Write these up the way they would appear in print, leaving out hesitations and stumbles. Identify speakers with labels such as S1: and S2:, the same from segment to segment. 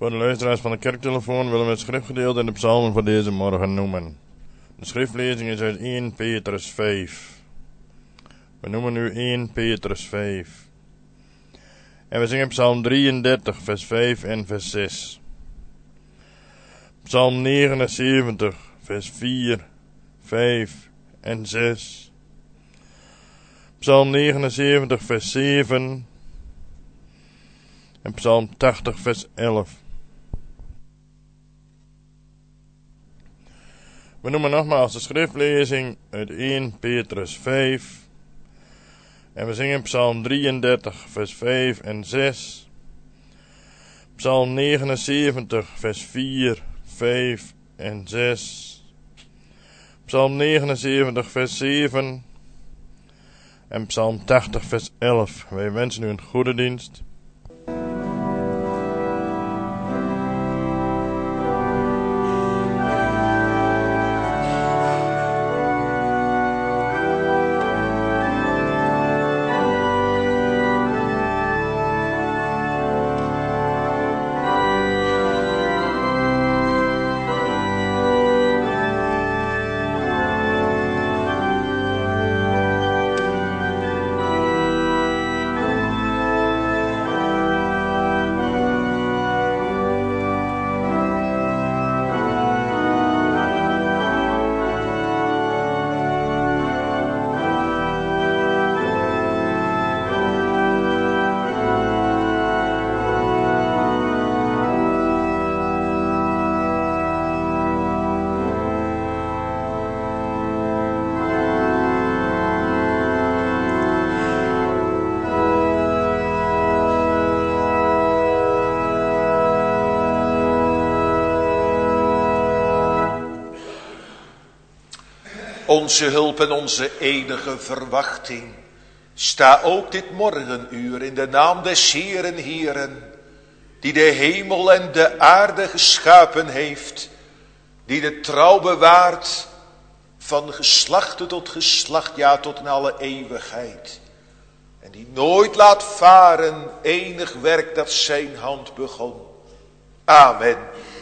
S1: Voor de luisteraars van de kerktelefoon willen we het schriftgedeelte in de psalmen voor deze morgen noemen. De schriftlezing is uit 1 Petrus 5. We noemen nu 1 Petrus 5. En we zingen psalm 33 vers 5 en vers 6. Psalm 79 vers 4, 5 en 6. Psalm 79 vers 7. En psalm 80 vers 11. We noemen nogmaals de schriftlezing uit 1 Petrus 5. En we zingen psalm 33 vers 5 en 6. Psalm 79 vers 4, 5 en 6. Psalm 79 vers 7. En psalm 80 vers 11. Wij wensen u een goede dienst.
S2: Onze hulp en onze enige verwachting. Sta ook dit morgenuur in de naam des Heeren Heeren, die de hemel en de aarde geschapen heeft, die de trouw bewaart van geslachte tot geslacht, ja tot in alle eeuwigheid. En die nooit laat varen enig werk dat zijn hand begon. Amen.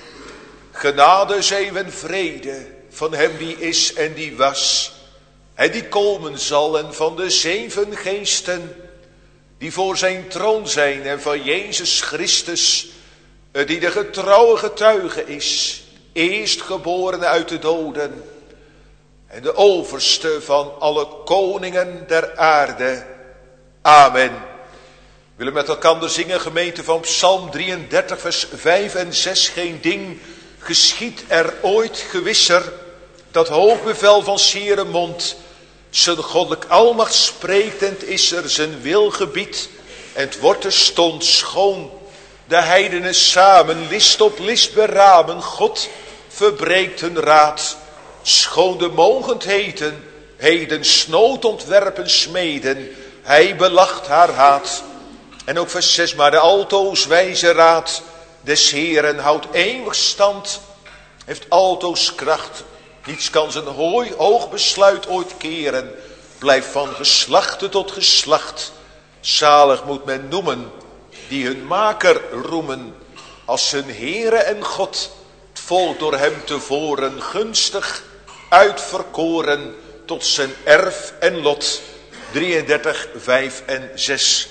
S2: Genade, zegen en vrede van hem die is en die was en die komen zal, en van de 7 geesten die voor zijn troon zijn, en van Jezus Christus, die de getrouwe getuige is, eerstgeborene uit de doden en de overste van alle koningen der aarde. Amen. We willen met elkaar zingen, gemeente, van Psalm 33 vers 5 en 6. Geen ding geschiet er ooit gewisser, dat hoogbevel van Heere mond zijn goddelijk almacht spreekt, en het is er zijn wil gebied, en het wordt er stond schoon. De heidenen samen list op list beramen, God verbreekt hun raad. Schoon de mogendheden heden snood ontwerpen smeden, hij belacht haar haat. En ook vers 6, maar de altoos wijze raad des Heeren houdt eeuwig stand, heeft altoos kracht. Niets kan zijn hoog besluit ooit keren, blijft van geslachte tot geslacht. Zalig moet men noemen die hun maker roemen, als hun Heere en God, het volk door hem tevoren gunstig uitverkoren tot zijn erf en lot. 33, 5 en 6.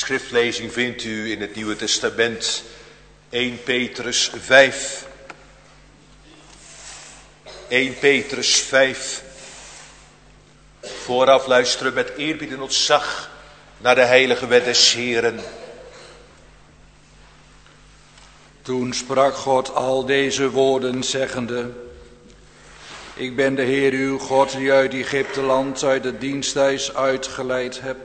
S2: schriftlezing vindt u in het Nieuwe Testament 1 Petrus 5. 1 Petrus 5. Vooraf luisteren met eerbied en ontzag naar de heilige wet des Heeren.
S3: Toen sprak God al deze woorden zeggende: Ik ben de Heer uw God die uit Egypteland, uit het diensthuis uitgeleid heb.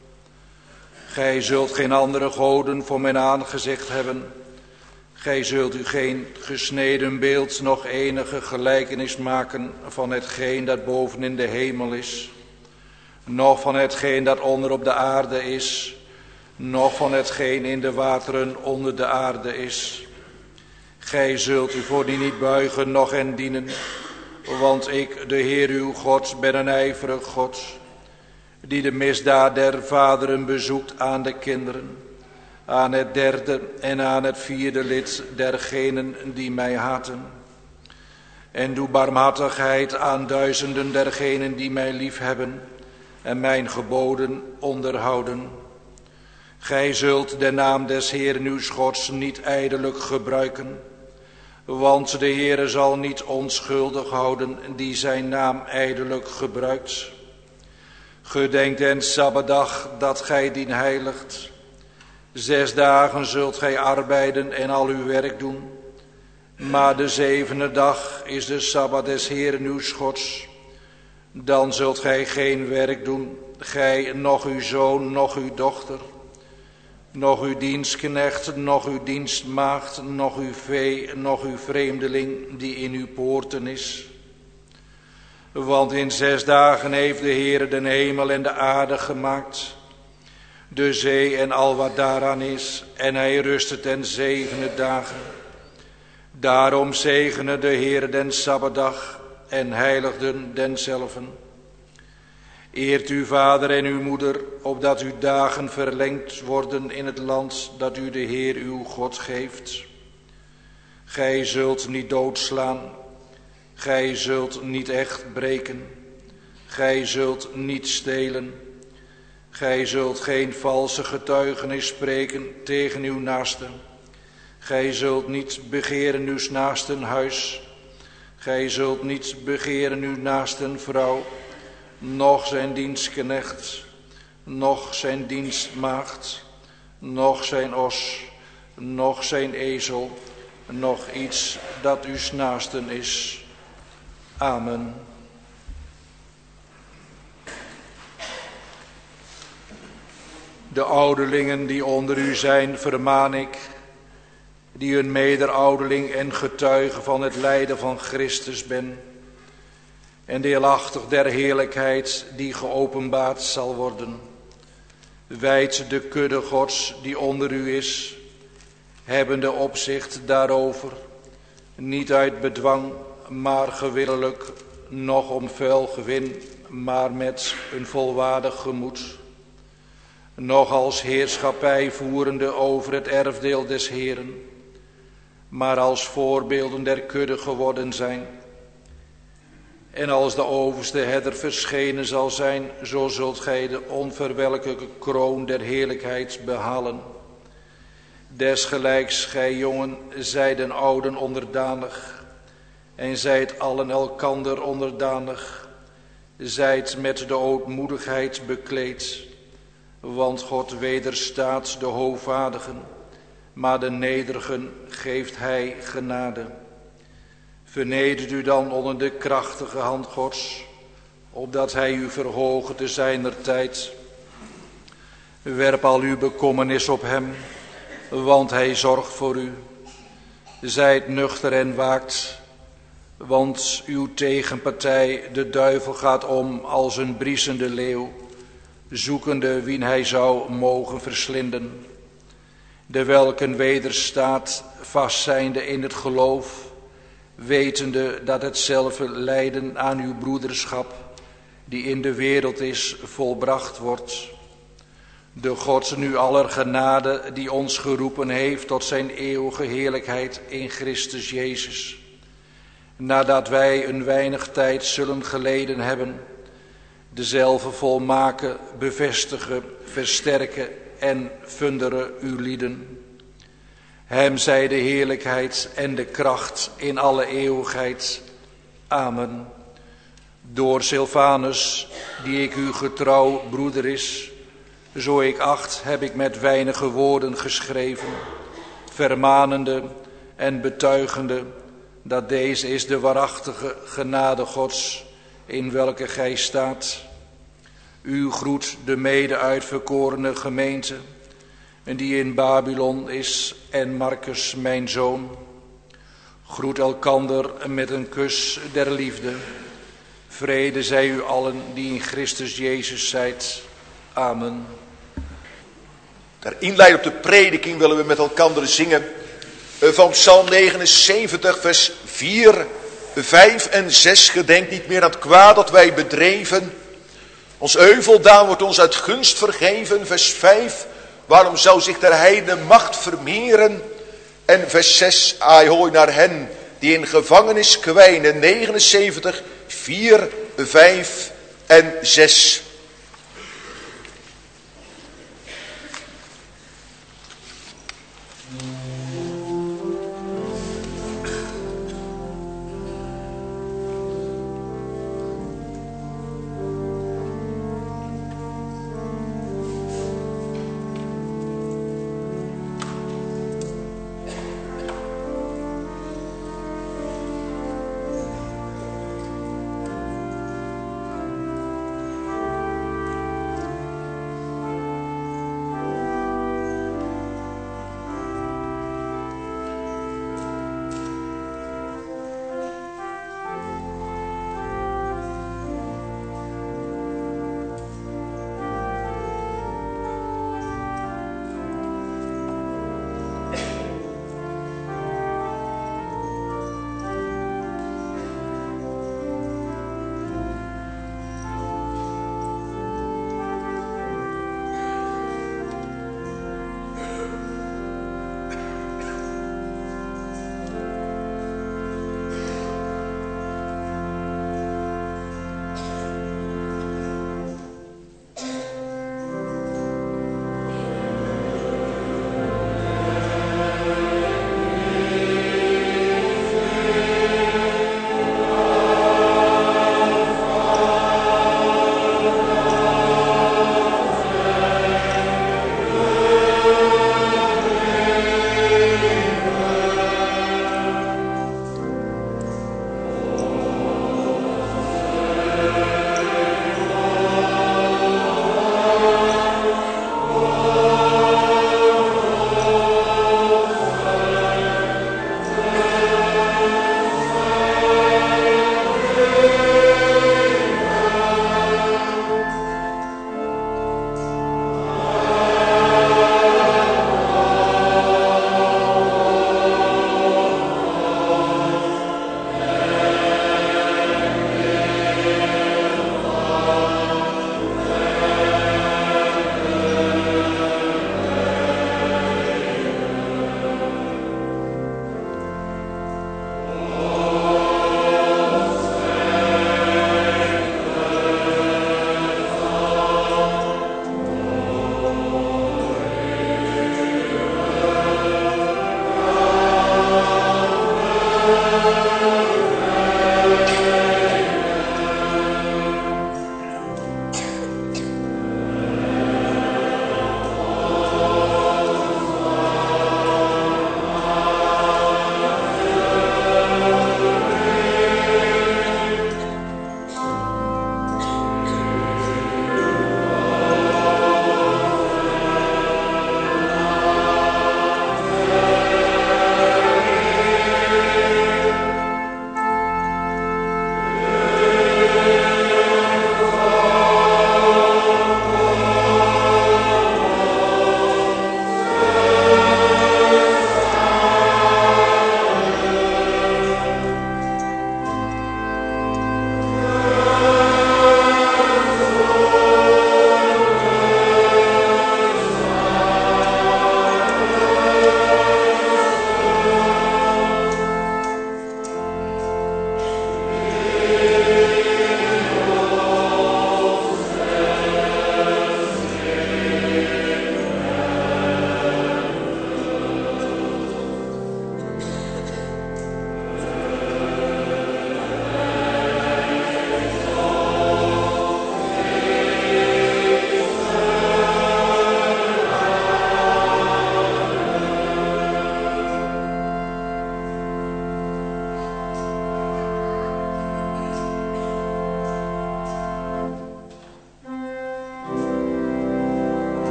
S3: Gij zult geen andere goden voor mijn aangezicht hebben. Gij zult u geen gesneden beeld, noch enige gelijkenis maken van hetgeen dat boven in de hemel is, noch van hetgeen dat onder op de aarde is, noch van hetgeen in de wateren onder de aarde is. Gij zult u voor die niet buigen, noch hen dienen, want ik, de Heer uw God, ben een ijverig God, die de misdaad der vaderen bezoekt aan de kinderen, aan het derde en aan het vierde lid dergenen die mij haten. En doe barmhartigheid aan duizenden dergenen die mij liefhebben en mijn geboden onderhouden. Gij zult de naam des Heeren uw Gods niet ijdelijk gebruiken, want de Heere zal niet onschuldig houden die zijn naam ijdelijk gebruikt. Gedenk den Sabbatdag dat gij dien heiligt. 6 dagen zult gij arbeiden en al uw werk doen. Maar de 7e dag is de Sabbat des Heeren uw Gods. Dan zult gij geen werk doen, gij, noch uw zoon, noch uw dochter, noch uw dienstknecht, noch uw dienstmaagd, noch uw vee, noch uw vreemdeling die in uw poorten is. Want in 6 dagen heeft de Heere de hemel en de aarde gemaakt, de zee en al wat daaraan is, en hij rustte ten 7e dagen. Daarom zegene de Heere den Sabbatdag en heiligden denzelven. Eert uw vader en uw moeder, opdat uw dagen verlengd worden in het land dat u de Heer uw God geeft. Gij zult niet doodslaan, gij zult niet echt breken, gij zult niet stelen, gij zult geen valse getuigenis spreken tegen uw naaste. Gij zult niet begeren uw naasten huis, gij zult niet begeren uw naasten vrouw, noch zijn dienstknecht, noch zijn dienstmaagd, noch zijn os, noch zijn ezel, noch iets dat uw naasten is. Amen. De ouderlingen die onder u zijn, vermaan ik, die een mederouderling en getuige van het lijden van Christus ben, en deelachtig der heerlijkheid die geopenbaard zal worden. Wijd de kudde Gods die onder u is, hebbende opzicht daarover, niet uit bedwang, maar gewillelijk, noch om vuil gewin, maar met een volwaardig gemoed, nog als heerschappij voerende over het erfdeel des Heeren, maar als voorbeelden der kudde geworden zijn. En als de overste herder verschenen zal zijn, zo zult gij de onverwelkelijke kroon der heerlijkheid behalen. Desgelijks gij jongen, zijt den ouden onderdanig, en zijt allen elkander onderdanig, zijt met de ootmoedigheid bekleed, want God wederstaat de hoogvaardigen, maar de nederigen geeft hij genade. Vernedert u dan onder de krachtige hand Gods, opdat hij u verhoge te zijner tijd. Werp al uw bekommernis op hem, want hij zorgt voor u. Zijt nuchter en waakt, want uw tegenpartij, de duivel, gaat om als een briesende leeuw, zoekende wien hij zou mogen verslinden. De welken wederstaat, vastzijnde in het geloof, wetende dat hetzelfde lijden aan uw broederschap, die in de wereld is, volbracht wordt. De God nu aller genade, die ons geroepen heeft tot zijn eeuwige heerlijkheid in Christus Jezus, nadat wij een weinig tijd zullen geleden hebben, dezelfde volmaken, bevestigen, versterken en funderen uw lieden. Hem zij de heerlijkheid en de kracht in alle eeuwigheid. Amen. Door Silvanus, die ik uw getrouw broeder is, zo ik acht, heb ik met weinige woorden geschreven, vermanende en betuigende dat deze is de waarachtige genade Gods, in welke gij staat. U groet de mede-uitverkorene gemeente, en die in Babylon is, en Marcus mijn zoon. Groet elkander met een kus der liefde. Vrede zij u allen die in Christus Jezus zijt. Amen.
S2: Ter inleiding op de prediking willen we met elkaar zingen van Psalm 79, vers 4, 5 en 6. Gedenk niet meer aan het kwaad dat wij bedreven. Ons euveldaan wordt ons uit gunst vergeven. Vers 5, waarom zou zich der heidenen macht vermeeren? En vers 6, ai hooi naar hen die in gevangenis kwijnen. 79, 4, 5 en 6.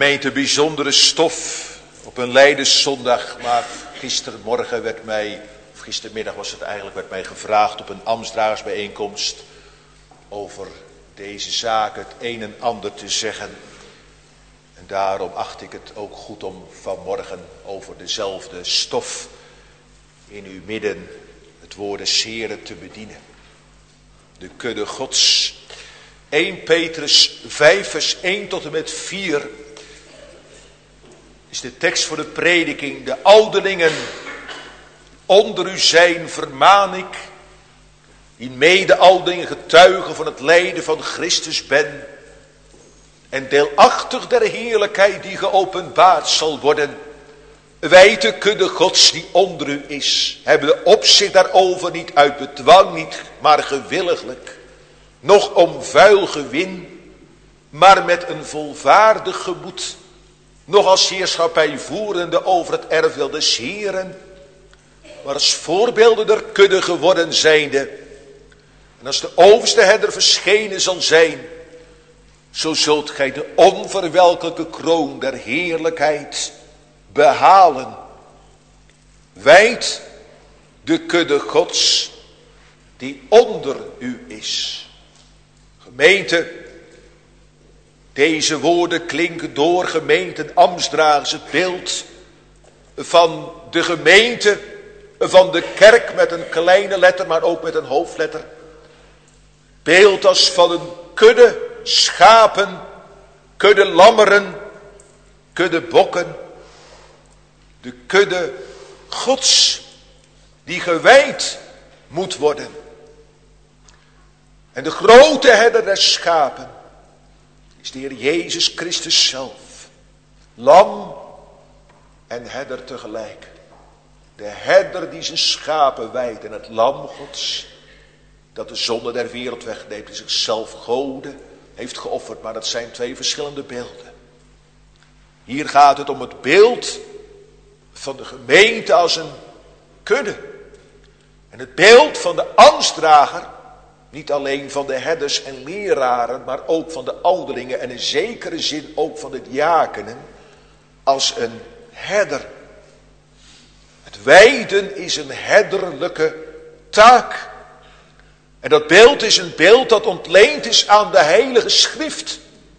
S2: Gemeente, bijzondere stof op een Leidenszondag, maar gistermiddag was het eigenlijk, werd mij gevraagd op een ambtsdragersbijeenkomst over deze zaak het een en ander te zeggen. En daarom acht ik het ook goed om vanmorgen over dezelfde stof in uw midden het woord des Heren te bedienen. De kudde Gods. 1 Petrus 5 vers 1 tot en met 4 is de tekst voor de prediking. De ouderlingen onder u zijn, vermaan ik, die mede ouderlingen getuigen van het lijden van Christus ben, en deelachtig der heerlijkheid die geopenbaard zal worden. Wij de kudde Gods die onder u is, hebben de opzicht daarover niet uit bedwang, niet maar gewilliglijk, noch om vuil gewin, maar met een volvaardig gemoed, nog als heerschappij voerende over het erfdeel des Heren, maar als voorbeelden der kudde geworden zijnde. En als de overste herder verschenen zal zijn, zo zult gij de onverwelkelijke kroon der heerlijkheid behalen. Wijd de kudde Gods die onder u is. Gemeente, deze woorden klinken door gemeenten ambtsdragers het beeld van de gemeente, van de kerk met een kleine letter, maar ook met een hoofdletter. Beeld als van een kudde schapen, kudde lammeren, kudde bokken. De kudde Gods die gewijd moet worden. En de grote herder der schapen is de Heer Jezus Christus zelf. Lam en herder tegelijk. De herder die zijn schapen wijdt en het lam Gods dat de zonde der wereld wegneemt, die zichzelf goden heeft geofferd. Maar dat zijn twee verschillende beelden. Hier gaat het om het beeld van de gemeente als een kudde. En het beeld van de ambtsdrager, niet alleen van de herders en leraren, maar ook van de ouderlingen en in zekere zin ook van de diakenen, als een herder. Het weiden is een herderlijke taak. En dat beeld is een beeld dat ontleend is aan de Heilige Schrift.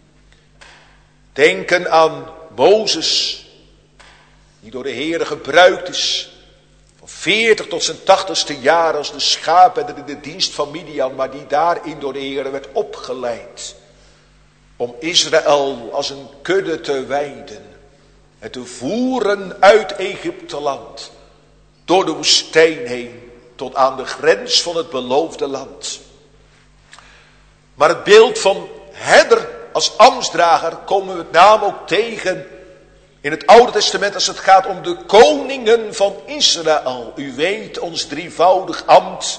S2: Denken aan Mozes, die door de Heere gebruikt is, van 40 tot zijn 80ste jaar als de schaapherder in de dienst van Midian, maar die daarin door de Heere werd opgeleid om Israël als een kudde te weiden en te voeren uit Egypteland door de woestijn heen tot aan de grens van het beloofde land. Maar het beeld van herder als ambtsdrager komen we met name ook tegen in het Oude Testament als het gaat om de koningen van Israël. U weet, ons drievoudig ambt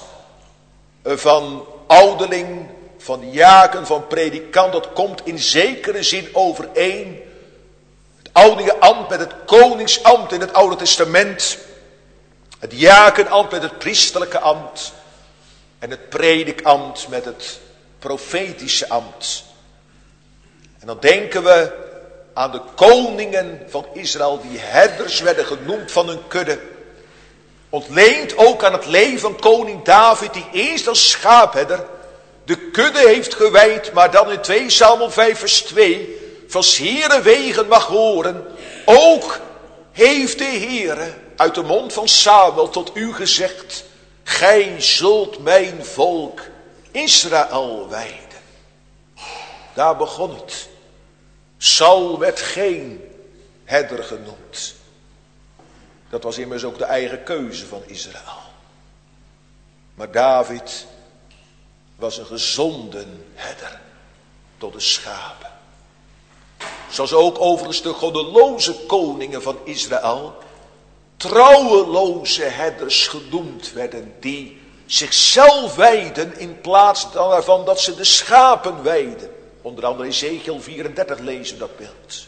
S2: van ouderling, van diaken, van predikant, dat komt in zekere zin overeen. Het ouderlinge ambt met het koningsambt in het Oude Testament. Het diakenambt met het priesterlijke ambt. En het predikambt met het profetische ambt. En dan denken we aan de koningen van Israël die herders werden genoemd van hun kudde. Ontleend ook aan het leven van koning David die eerst als schaapherder de kudde heeft gewijd, maar dan in 2 Samuel 5 vers 2 van 's Heeren wegen mag horen. Ook heeft de Heere uit de mond van Samuel tot u gezegd: gij zult mijn volk Israël wijden. Daar begon het. Saul werd geen herder genoemd. Dat was immers ook de eigen keuze van Israël. Maar David was een gezonden herder tot de schapen. Zoals ook overigens de goddeloze koningen van Israël trouweloze herders genoemd werden, die zichzelf wijden in plaats daarvan dat ze de schapen wijden. Onder andere in Ezekiel 34 lezen we dat beeld.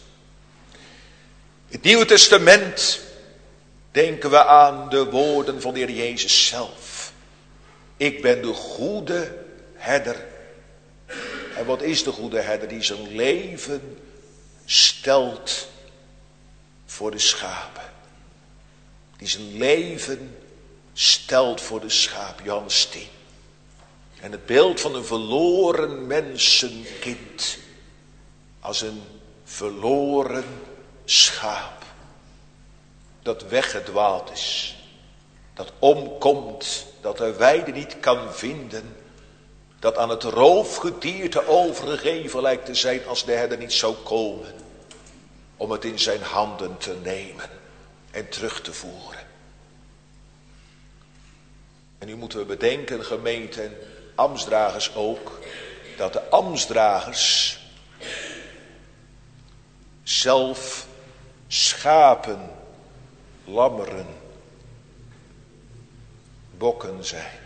S2: In het Nieuwe Testament denken we aan de woorden van de Heer Jezus zelf. Ik ben de goede herder. En wat is de goede herder? Die zijn leven stelt voor de schapen. Die zijn leven stelt voor de schapen. Johannes 10. En het beeld van een verloren mensenkind. Als een verloren schaap. Dat weggedwaald is. Dat omkomt. Dat de weide niet kan vinden. Dat aan het roofgedierte overgegeven lijkt te zijn als de herder niet zou komen. Om het in zijn handen te nemen en terug te voeren. En nu moeten we bedenken, gemeente en ambtsdragers ook, dat de ambtsdragers zelf schapen, lammeren, bokken zijn.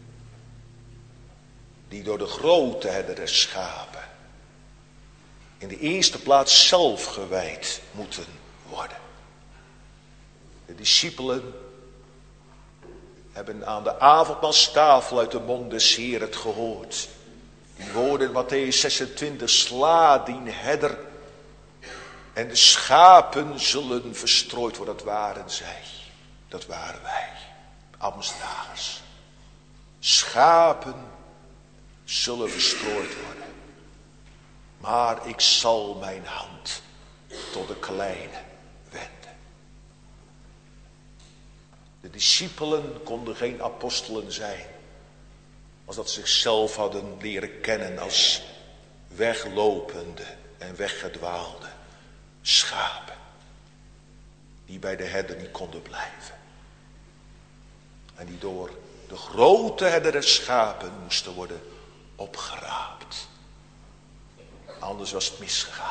S2: Die door de grote herder der schapen in de eerste plaats zelf gewijd moeten worden. De discipelen hebben aan de avondmaalstafel uit de mond des Heer het gehoord. Die woorden in Mattheüs 26, sla dien herder en de schapen zullen verstrooid worden. Dat waren zij, dat waren wij, ambtsdragers. Schapen zullen verstrooid worden. Maar ik zal mijn hand tot de kleine wenden. De discipelen konden geen apostelen zijn. Als dat ze zichzelf hadden leren kennen als weglopende en weggedwaalde schapen. Die bij de herder niet konden blijven. En die door de grote herder der schapen moesten worden opgeraapt. Anders was het misgegaan.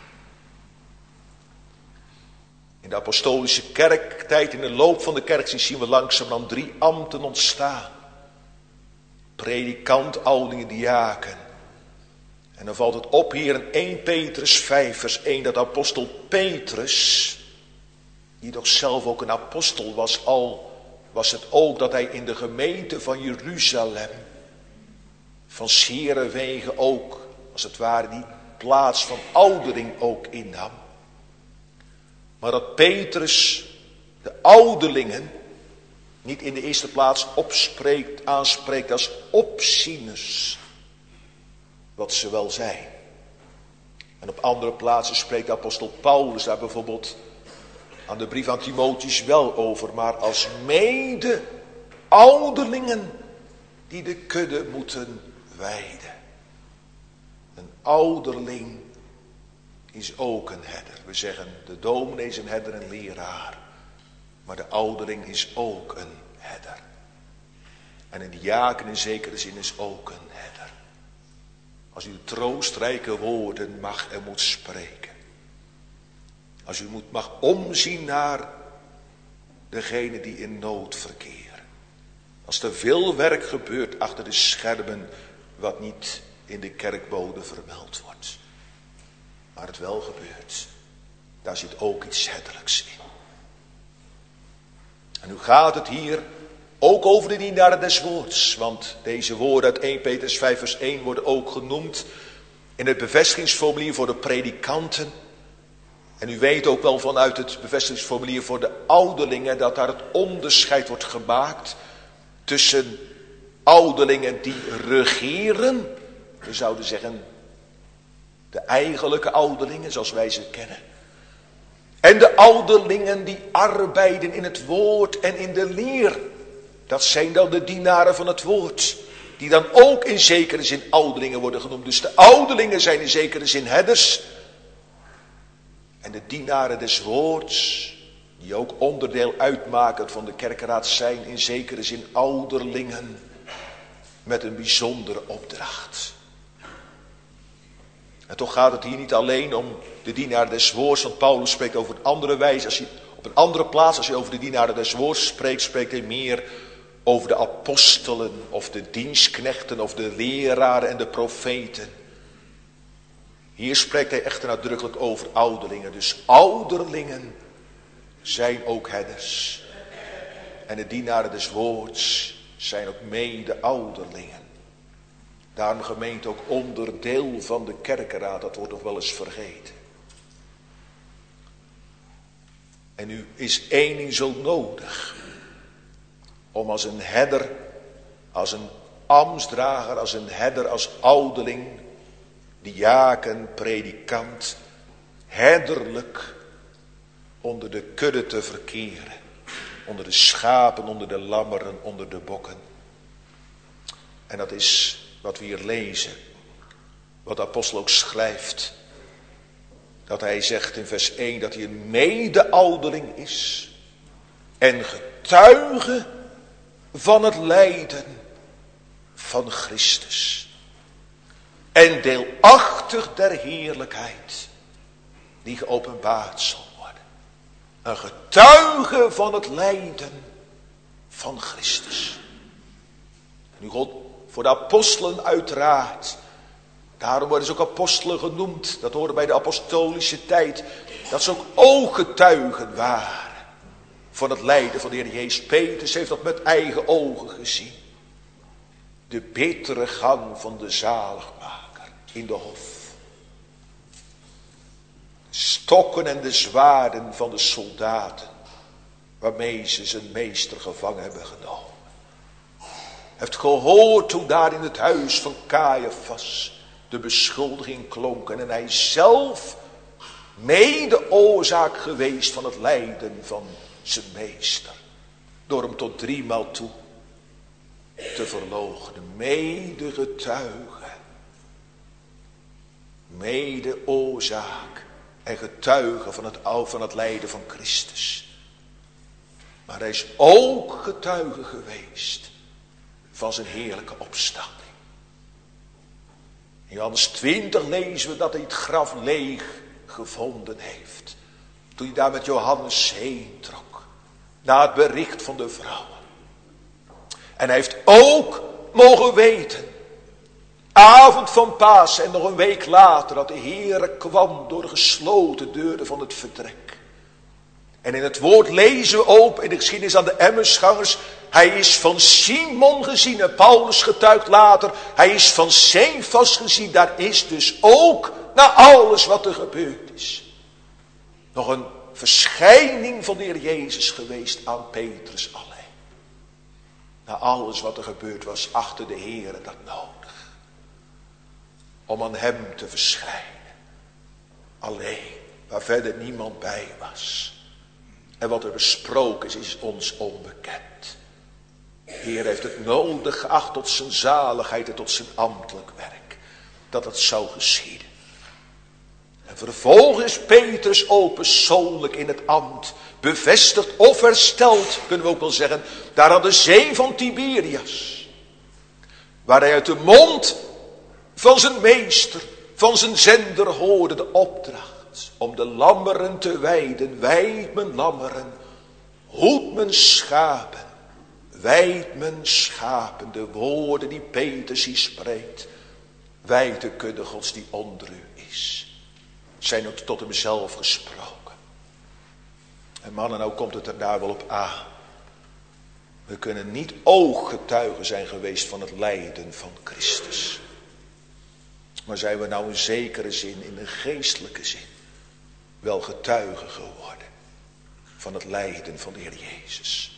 S2: In de apostolische kerktijd, in de loop van de kerk, zien we langzamerhand 3 ambten ontstaan. Predikant, ouderling, diaken. En dan valt het op hier in 1 Petrus 5 vers 1 dat apostel Petrus, die toch zelf ook een apostel was, al was het ook dat hij in de gemeente van Jeruzalem, van 's Heeren wegen ook, als het ware die plaats van ouderling ook innam. Maar dat Petrus de ouderlingen niet in de eerste plaats aanspreekt als opzieners, wat ze wel zijn. En op andere plaatsen spreekt de apostel Paulus daar bijvoorbeeld aan de brief aan Timotheus wel over, maar als mede ouderlingen die de kudde moeten wijden. Een ouderling is ook een herder. We zeggen de dominee is een herder en leraar. Maar de ouderling is ook een herder. En een diaken in zekere zin is ook een herder. Als u troostrijke woorden mag en moet spreken. Als u mag omzien naar degene die in nood verkeren. Als er veel werk gebeurt achter de schermen wat niet in de kerkbode vermeld wordt. Maar het wel gebeurt. Daar zit ook iets herderlijks in. En nu gaat het hier ook over de dienaren des woords. Want deze woorden uit 1 Petrus 5 vers 1 worden ook genoemd in het bevestigingsformulier voor de predikanten. En u weet ook wel vanuit het bevestigingsformulier voor de ouderlingen dat daar het onderscheid wordt gemaakt tussen ouderlingen die regeren. We zouden zeggen de eigenlijke ouderlingen zoals wij ze kennen. En de ouderlingen die arbeiden in het woord en in de leer. Dat zijn dan de dienaren van het woord. Die dan ook in zekere zin ouderlingen worden genoemd. Dus de ouderlingen zijn in zekere zin herders. En de dienaren des woords, die ook onderdeel uitmaken van de kerkenraad, zijn in zekere zin ouderlingen met een bijzondere opdracht. En toch gaat het hier niet alleen om de dienaren des woords, want Paulus spreekt over een andere wijze. Als hij op een andere plaats, als hij over de dienaren des woords spreekt, spreekt hij meer over de apostelen of de dienstknechten of de leraren en de profeten. Hier spreekt hij echter nadrukkelijk over ouderlingen. Dus ouderlingen zijn ook herders. En de dienaren des woords zijn ook mede ouderlingen. Daarom gemeente ook onderdeel van de kerkenraad, dat wordt nog wel eens vergeten. En nu is één ding zo nodig. Om als een herder, als een ambtsdrager, als een herder, als ouderling, diaken, predikant, herderlijk onder de kudde te verkeren. Onder de schapen, onder de lammeren, onder de bokken. En dat is wat we hier lezen. Wat de apostel ook schrijft. Dat hij zegt in vers 1 dat hij een mede-ouderling is. En getuige van het lijden van Christus. En deelachtig der heerlijkheid die geopenbaard zal worden. Een getuige van het lijden van Christus. Nu God voor de apostelen uiteraard. Daarom worden ze ook apostelen genoemd. Dat hoorde bij de apostolische tijd. Dat ze ook ooggetuigen waren van het lijden van de Heer Jezus. Petrus heeft dat met eigen ogen gezien. De bittere gang van de zaligmaker in de hof. De stokken en de zwaarden van de soldaten. Waarmee ze zijn meester gevangen hebben genomen. Hij heeft gehoord toen daar in het huis van Caiaphas de beschuldiging klonken. En hij zelf mede oorzaak geweest van het lijden van zijn meester. Door hem tot 3 maal toe te verloochenen. Mede getuige. Mede oorzaak en getuige van het lijden van Christus. Maar hij is ook getuige geweest van zijn heerlijke opstanding. In Johannes 20 lezen we dat hij het graf leeg gevonden heeft. Toen hij daar met Johannes heen trok. Na het bericht van de vrouwen. En hij heeft ook mogen weten. Avond van Pasen en nog een week later. Dat de Heere kwam door de gesloten deuren van het vertrek. En in het woord lezen we ook in de geschiedenis aan de Emmausgangers. Hij is van Simon gezien en Paulus getuigt later. Hij is van Cephas gezien. Daar is dus ook na alles wat er gebeurd is. Nog een verschijning van de Heer Jezus geweest aan Petrus alleen. Na alles wat er gebeurd was achter de Heere dat nodig. Om aan hem te verschijnen. Alleen, waar verder niemand bij was. En wat er besproken is ons onbekend. De Heer heeft het nodig geacht tot zijn zaligheid en tot zijn ambtelijk werk. Dat het zou geschieden. En vervolgens is Petrus ook persoonlijk in het ambt bevestigd of hersteld, kunnen we ook wel zeggen, daar aan de zee van Tiberias. Waar hij uit de mond van zijn meester, van zijn zender hoorde de opdracht. Om de lammeren te weiden, wijd mijn lammeren, hoed mijn schapen, wijd mijn schapen. De woorden die Petrus hier spreekt, wijd de kudde Gods die onder u is. Zijn ook tot hemzelf gesproken. En mannen, nou komt het er daar wel op aan. We kunnen niet ooggetuigen zijn geweest van het lijden van Christus. Maar zijn we nou in zekere zin, in een geestelijke zin, wel getuige geworden van het lijden van de Heer Jezus.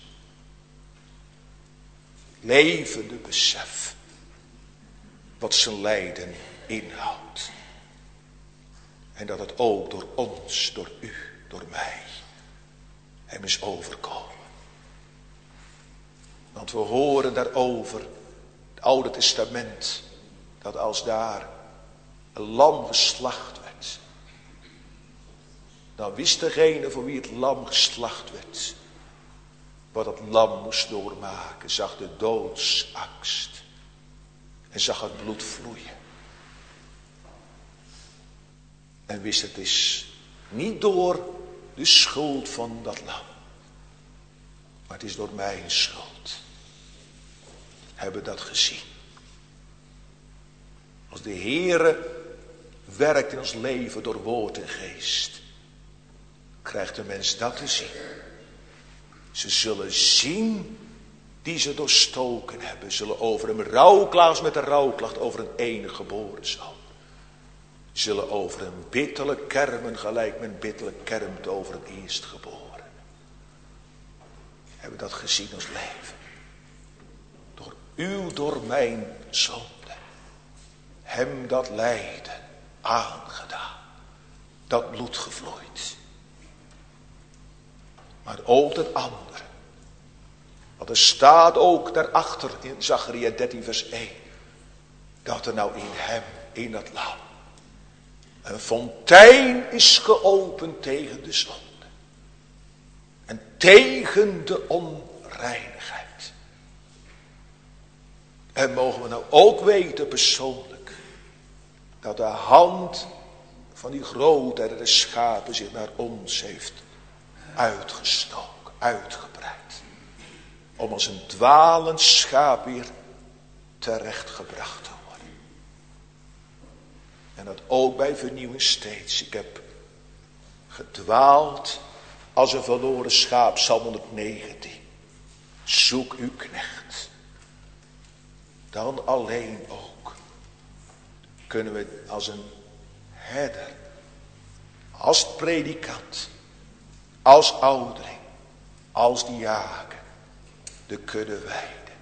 S2: Levende besef wat zijn lijden inhoudt. En dat het ook door ons, door u, door mij hem is overkomen. Want we horen daarover het Oude Testament, dat als daar een lam geslacht werd, dan wist degene voor wie het lam geslacht werd, wat het lam moest doormaken, zag de doodsangst en zag het bloed vloeien. En wist het is niet door de schuld van dat lam, maar het is door mijn schuld. Hebben dat gezien. Als de Heere werkt in ons leven door woord en geest, krijgt de mens dat te zien. Ze zullen zien die ze doorstoken hebben. Zullen over hem rouwklagen met de rouwklacht over een enige geboren zoon. Zullen over hem bitterlijk kermen gelijk men bitterlijk kermt over een eerstgeboren. hebben we dat gezien als leven. Door mijn zonde. Hem dat lijden aangedaan. Dat bloed gevloeid. Maar ook het andere. Want er staat ook daarachter in Zacharia 13 vers 1. Dat er nou in hem, in dat lam. Een fontein is geopend tegen de zonde. En tegen de onreinigheid. En mogen we nou ook weten persoonlijk. Dat de hand van die grootheid der schapen zich naar ons heeft uitgestoken, uitgebreid. Om als een dwalend schaap weer terechtgebracht te worden. En dat ook bij vernieuwing steeds. Ik heb gedwaald als een verloren schaap, Psalm 119. Zoek uw knecht. Dan alleen ook kunnen we als een herder, als predikant, als ouderling, als diaken de kudde weiden.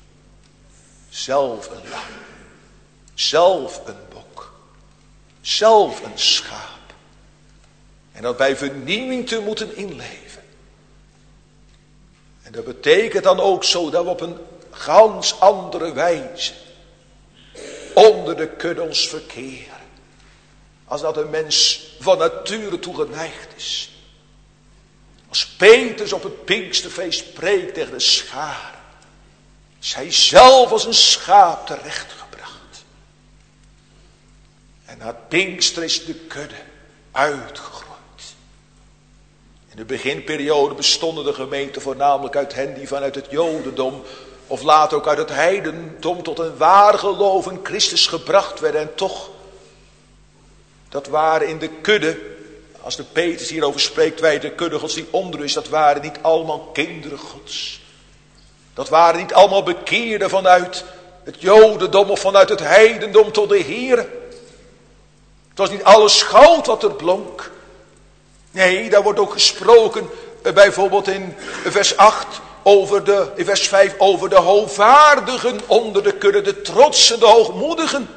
S2: Zelf een lam, zelf een bok, zelf een schaap. En dat bij vernieuwing te moeten inleven. En dat betekent dan ook zo dat we op een gans andere wijze onder de kudde ons verkeren. Als dat een mens van nature toe geneigd is. Als Petrus op het Pinksterfeest spreekt tegen de scharen. Is hij zelf als een schaap terechtgebracht. En na het Pinkster is de kudde uitgegroeid. In de beginperiode bestonden de gemeenten voornamelijk uit hen die vanuit het Jodendom of later ook uit het heidendom tot een waar geloof in Christus gebracht werden. En toch, dat waren in de kudde, als de Petrus hierover spreekt, wij de kudde gods die onder u is, dat waren niet allemaal kinderen gods. Dat waren niet allemaal bekeerden vanuit het Jodendom of vanuit het heidendom tot de Heere. Het was niet alles goud wat er blonk. Nee, daar wordt ook gesproken, bijvoorbeeld in vers 8, in vers 5, over de hoogvaardigen onder de kudde, de trotsen, de hoogmoedigen.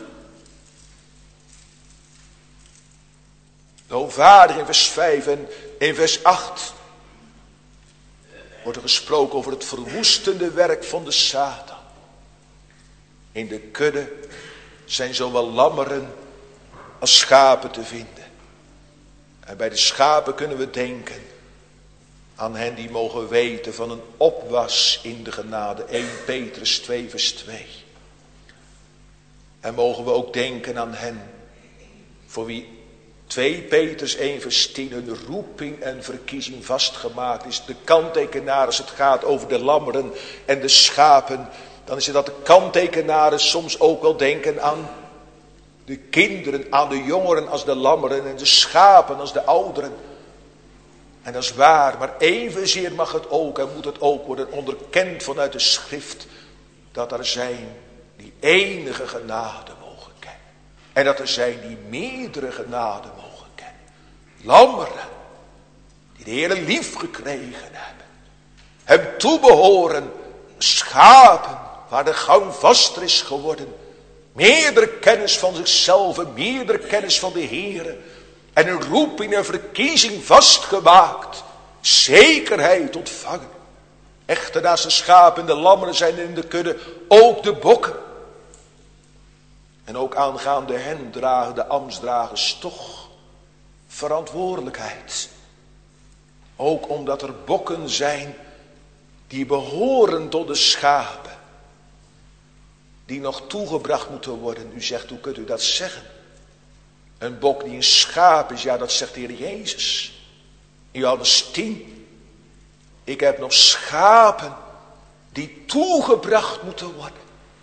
S2: De hoogvaardigen in vers 5 en in vers 8 wordt er gesproken over het verwoestende werk van de Satan. In de kudde zijn zowel lammeren als schapen te vinden. En bij de schapen kunnen we denken aan hen die mogen weten van een opwas in de genade. 1 Petrus 2 vers 2. En mogen we ook denken aan hen voor wie 2 Petrus 1 vers 10 een roeping en verkiezing vastgemaakt is. De kanttekenaar als het gaat over de lammeren en de schapen. Dan is het dat de kanttekenaren soms ook wel denken aan de kinderen, aan de jongeren als de lammeren en de schapen als de ouderen. En dat is waar, maar evenzeer mag het ook en moet het ook worden onderkend vanuit de schrift. Dat er zijn die enige genade mogen kennen. En dat er zijn die meerdere genade mogen kennen. Lammeren, die de Heer lief gekregen hebben. Hem toebehoren, schapen, waar de gang vaster is geworden. Meerdere kennis van zichzelf en meerdere kennis van de Heer. En een roeping en verkiezing vastgemaakt. Zekerheid ontvangen. Echter naast de schapen en de lammeren zijn in de kudde ook de bokken. En ook aangaande hen dragen de ambtsdragers toch verantwoordelijkheid. Ook omdat er bokken zijn die behoren tot de schapen. Die nog toegebracht moeten worden. U zegt, hoe kunt u dat zeggen? Een bok die een schaap is, ja dat zegt de Heer Jezus. In Johannes 10. Ik heb nog schapen die toegebracht moeten worden.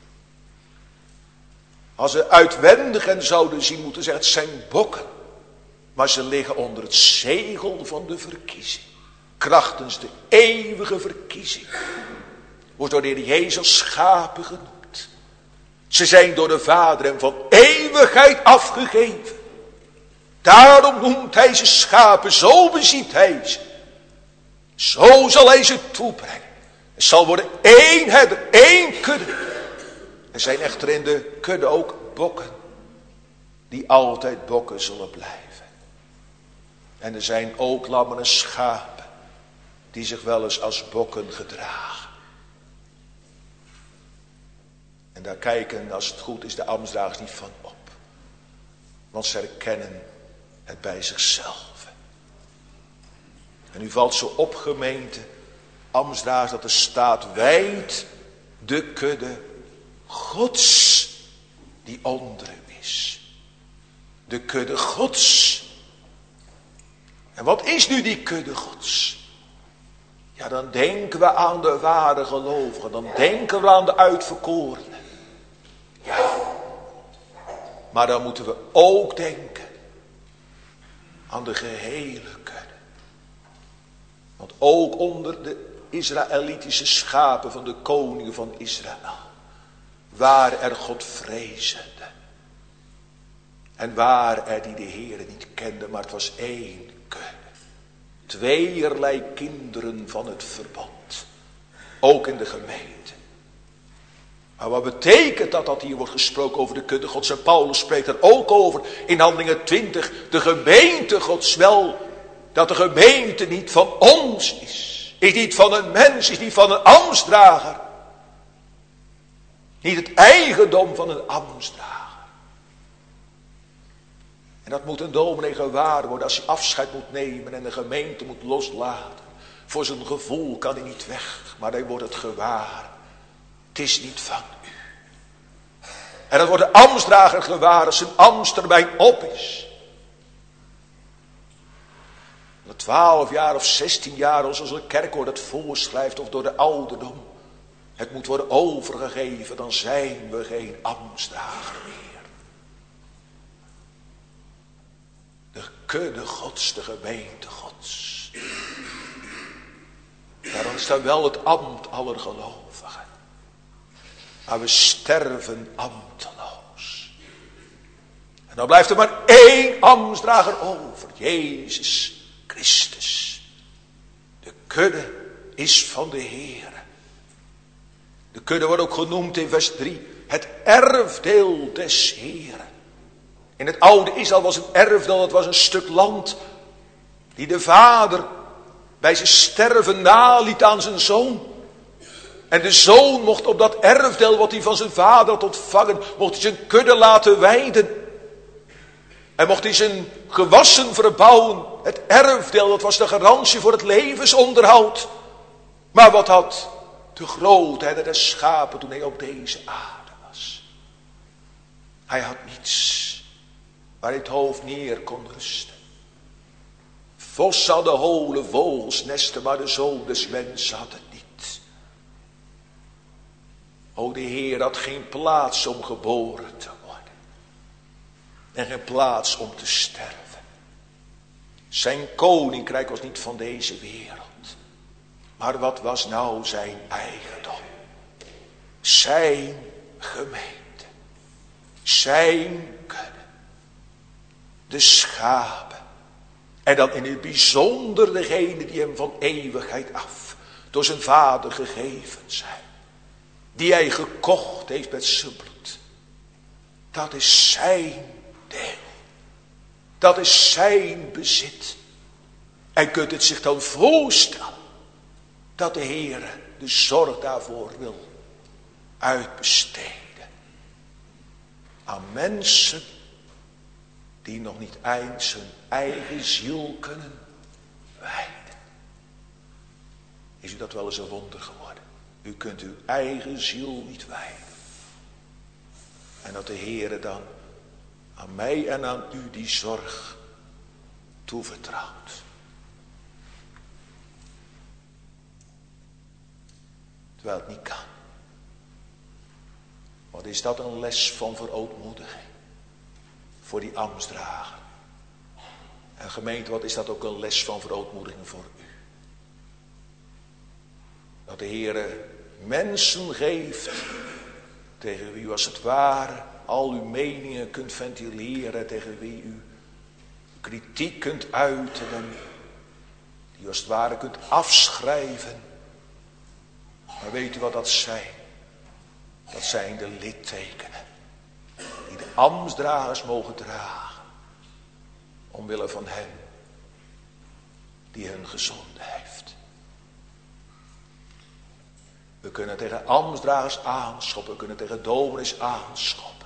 S2: Als ze uitwendig en zouden zien moeten zeggen, het zijn bokken. Maar ze liggen onder het zegel van de verkiezing. Krachtens de eeuwige verkiezing. Wordt door de Heer Jezus schapen genoemd. Ze zijn door de Vader hem van eeuwigheid afgegeven. Daarom noemt hij ze schapen, zo beziet hij ze. Zo zal hij ze toebrengen. Er zal worden één herder, één kudde. Er zijn echter in de kudde ook bokken. Die altijd bokken zullen blijven. En er zijn ook lammen en schapen. Die zich wel eens als bokken gedragen. En daar kijken, als het goed is, de ambtsdragers niet van op. Want ze herkennen het bij zichzelf. En u valt zo op, gemeente, ambtsdragers, dat er staat: wijd de kudde Gods die onder hem is. De kudde Gods. En wat is nu die kudde Gods? Ja, dan denken we aan de ware gelovigen. Dan denken we aan de uitverkorenen. Ja. Maar dan moeten we ook denken aan de gehele kudde. Want ook onder de Israëlitische schapen van de koningen van Israël waren er Godvrezenden. En waren er die de Heere niet kenden, maar het was één kudde. Tweeërlei kinderen van het verbond. Ook in de gemeente. Maar wat betekent dat hier wordt gesproken over de kudde Gods? En Paulus spreekt er ook over in Handelingen 20. De gemeente Gods wel. Dat de gemeente niet van ons is. Is niet van een mens, is niet van een ambtsdrager. Niet het eigendom van een ambtsdrager. En dat moet een dominee gewaar worden als hij afscheid moet nemen en de gemeente moet loslaten. Voor zijn gevoel kan hij niet weg, maar hij wordt het gewaar. Het is niet van u. En dat wordt de ambtsdrager gewaar als zijn ambtstermijn op is. 12 jaar of 16 jaar, zoals de kerkhoor dat voorschrijft, of door de ouderdom. Het moet worden overgegeven, dan zijn we geen ambtsdrager meer. De kudde Gods, de gemeente Gods. Daarom is dan wel het ambt aller gelovigen. Maar we sterven ambteloos. En dan blijft er maar één ambtsdrager over. Jezus Christus. De kudde is van de Heere. De kudde wordt ook genoemd in vers 3. Het erfdeel des Heeren. In het oude Israël was een erfdeel, dat was een stuk land die de vader bij zijn sterven naliet aan zijn zoon. En de zoon mocht op dat erfdeel wat hij van zijn vader had ontvangen, mocht hij zijn kudde laten weiden. En mocht hij zijn gewassen verbouwen. Het erfdeel, dat was de garantie voor het levensonderhoud. Maar wat had de grootherder des schapen toen hij op deze aarde was? Hij had niets waar hij het hoofd neer kon rusten. Vos hadden holen, vogels nesten, maar de zoon des mensen had het niet. O, de Heer had geen plaats om geboren te worden. En geen plaats om te sterven. Zijn koninkrijk was niet van deze wereld. Maar wat was nou zijn eigendom? Zijn gemeente. Zijn kudde. De schapen. En dan in het bijzonder degene die hem van eeuwigheid af door zijn vader gegeven zijn. Die hij gekocht heeft met zijn bloed. Dat is zijn deel. Dat is zijn bezit. En kunt het zich dan voorstellen dat de Heere de zorg daarvoor wil uitbesteden. Aan mensen die nog niet eens hun eigen ziel kunnen wijden. Is u dat wel eens een wonder geworden? U kunt uw eigen ziel niet wijden. En dat de Heere dan aan mij en aan u die zorg toevertrouwt. Terwijl het niet kan. Wat is dat een les van verootmoediging voor die ambtsdrager. En gemeente, wat is dat ook een les van verootmoediging voor u. Dat de Heere mensen geeft tegen wie u als het ware al uw meningen kunt ventileren, tegen wie u kritiek kunt uiten en die u als het ware kunt afschrijven. Maar weet u wat dat zijn? Dat zijn de littekenen die de ambtsdragers mogen dragen. Omwille van hem die hun gezonden heeft. We kunnen tegen ambtsdragers aanschoppen. We kunnen tegen dominees aanschoppen.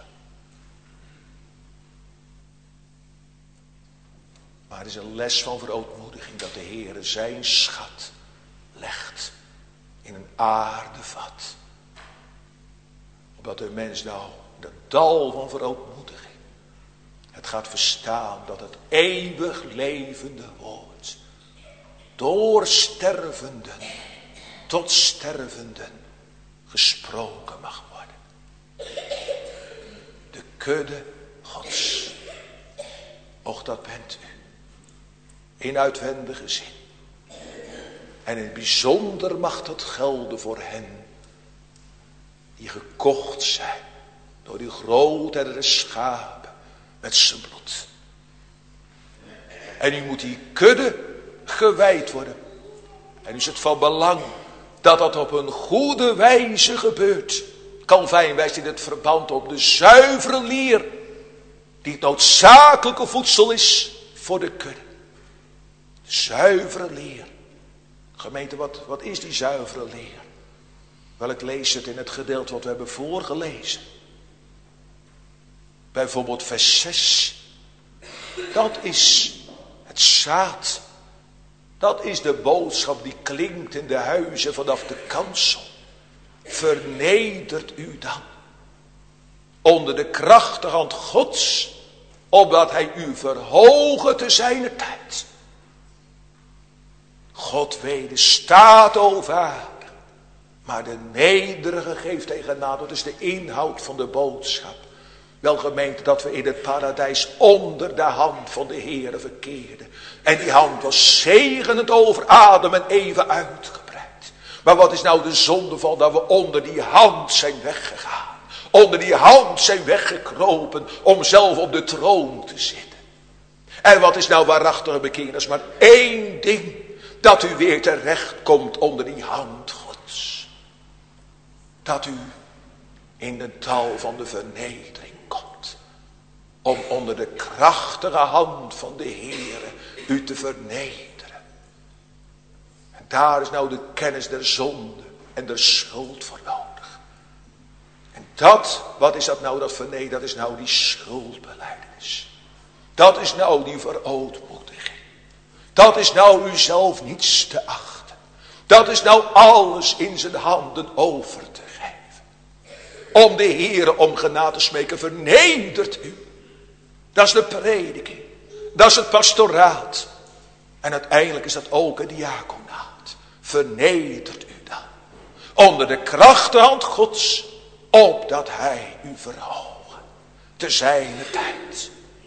S2: Maar het is een les van verootmoediging dat de Heer zijn schat legt in een aardevat. Opdat de mens nou in dat dal van verootmoediging het gaat verstaan dat het eeuwig levende woord door stervenden tot stervenden gesproken mag worden. De kudde Gods. Och, dat bent u. In uitwendige zin. En in het bijzonder mag dat gelden voor hen die gekocht zijn door die grootherder schapen met zijn bloed. En nu moet die kudde gewijd worden. En nu is het van belang dat dat op een goede wijze gebeurt. Calvijn wijst in het verband op de zuivere leer die het noodzakelijke voedsel is voor de kudde. Zuivere leer. Gemeente, wat is die zuivere leer? Wel, ik lees het in het gedeelte wat we hebben voorgelezen. Bijvoorbeeld vers 6. Dat is het zaad. Dat is de boodschap die klinkt in de huizen vanaf de kansel. Vernedert u dan onder de krachtige hand Gods, opdat hij u verhoge te zijner tijd. God wederstaat overvaardig, maar de nederige geeft hij genade. Dat is de inhoud van de boodschap. Wel, gemeente, dat we in het paradijs onder de hand van de Heere verkeerden. En die hand was zegenend over Adam en Eva uitgebreid. Maar wat is nou de zonde van dat we onder die hand zijn weggegaan? Onder die hand zijn weggekropen om zelf op de troon te zitten. En wat is nou waarachtige bekering? Dat is maar één ding. Dat u weer terecht komt onder die hand Gods. Dat u in de dal van de vernedering komt. Om onder de krachtige hand van de Heere u te vernederen. En daar is nou de kennis der zonde en der schuld voor nodig. En dat, wat is dat nou dat vernederen? Dat is nou die schuldbelijdenis. Dat is nou die verootmoediging. Dat is nou uzelf niets te achten. Dat is nou alles in zijn handen over te geven. Om de Heere om genade te smeken, vernedert u. Dat is de prediking. Dat is het pastoraat. En uiteindelijk is dat ook het diaconaat. Vernedert u dan. Onder de krachthand Gods. Opdat hij u verhoge. Te zijner tijd.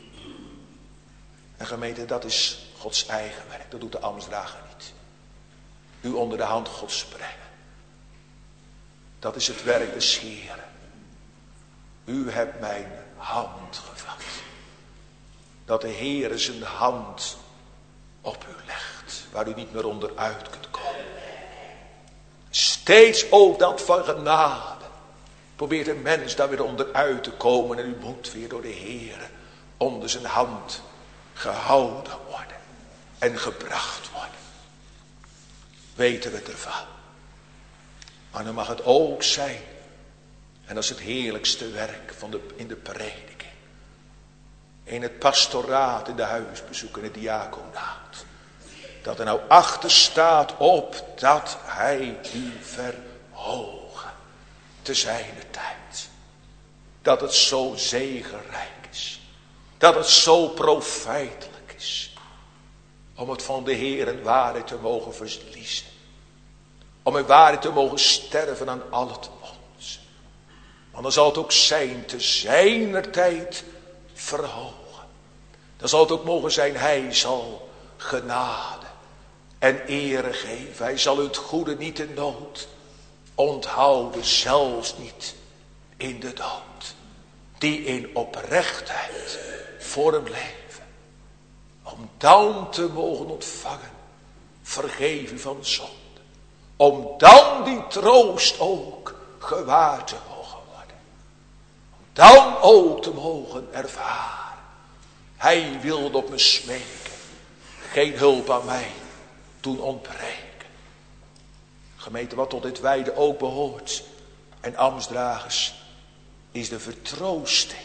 S2: En gemeente, dat is Gods eigen werk. Dat doet de ambtsdrager niet. U onder de hand Gods brengen. Dat is het werk des Heeren. U hebt mijn hand gevat. Dat de Heere zijn hand op u legt. Waar u niet meer onderuit kunt komen. Steeds ook dat van genade. Probeert een mens daar weer onderuit te komen. En u moet weer door de Heere onder zijn hand gehouden worden. En gebracht worden. Weten we ervan. Maar dan mag het ook zijn. En dat is het heerlijkste werk in de prediking. In het pastoraat, in de huisbezoek, in het diaconaat. Dat er nou achter staat op dat hij u verhoge. Te zijner tijd. Dat het zo zegenrijk is. Dat het zo profijtelijk is. Om het van de Heer in waarheid te mogen verliezen. Om in waarheid te mogen sterven aan al het onze. Want dan zal het ook zijn te zijner tijd verhogen. Dan zal het ook mogen zijn, hij zal genade en ere geven. Hij zal het goede niet in nood onthouden, zelfs niet in de dood. Die in oprechtheid voor hem leven. Om dan te mogen ontvangen vergeving van zonde. Om dan die troost ook gewaar te mogen worden. Om dan ook te mogen ervaren. Hij wilde op me smeken. Geen hulp aan mij doen ontbreken. Gemeente, wat tot dit wijde ook behoort. En ambtsdragers is de vertroosting.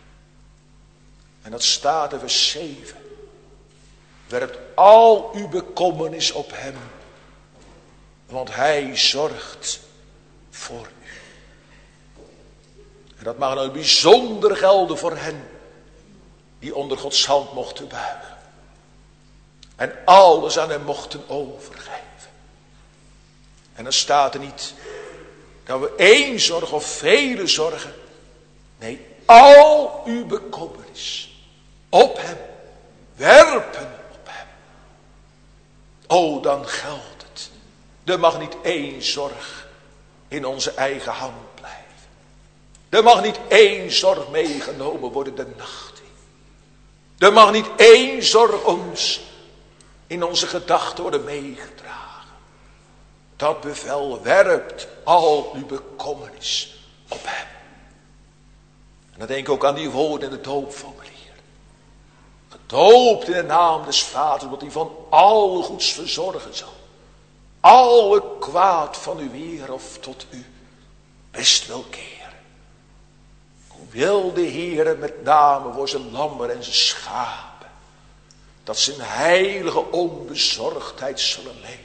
S2: En dat staat in vers 7. Werpt al uw bekommernis op hem. Want hij zorgt voor u. En dat mag nou bijzonder gelden voor hen die onder Gods hand mochten buigen. En alles aan hem mochten overgeven. En dan staat er niet dat we één zorg of vele zorgen. Nee, al uw bekommernis op hem. Werpen op hem. O, dan geldt het. Er mag niet één zorg in onze eigen hand blijven. Er mag niet één zorg meegenomen worden de nacht in. Er mag niet één zorg ons in onze gedachten worden meegedragen. Dat bevel werpt al uw bekommernis op hem. En dan denk ik ook aan die woorden in de doopformulier. Gedoopt in de naam des Vaders, dat hij van alle goeds verzorgen zal. Alle kwaad van u weer of tot u best wil keren. Hoe wil de Heere met name voor zijn lammen en zijn schapen, dat zijn heilige onbezorgdheid zullen leven.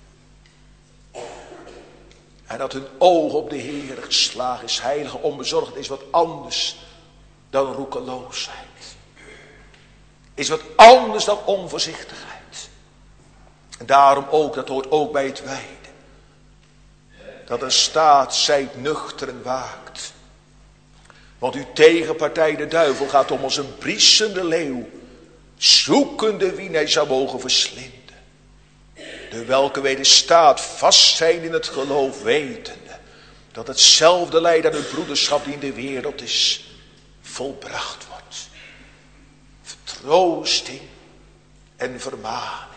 S2: En dat hun oog op de Heere geslagen is. Heilige onbezorgdheid is wat anders dan roekeloosheid. Is wat anders dan onvoorzichtigheid. En daarom ook, dat hoort ook bij het wijde. Dat er staat, zijt nuchter en waakt. Want uw tegenpartij de duivel gaat om als een briesende leeuw. Zoekende wie hij zou mogen verslinden. De welke wederstaat vast zijn in het geloof wetende. Dat hetzelfde lijden aan het broederschap die in de wereld is volbracht wordt. Vertroosting en vermaning.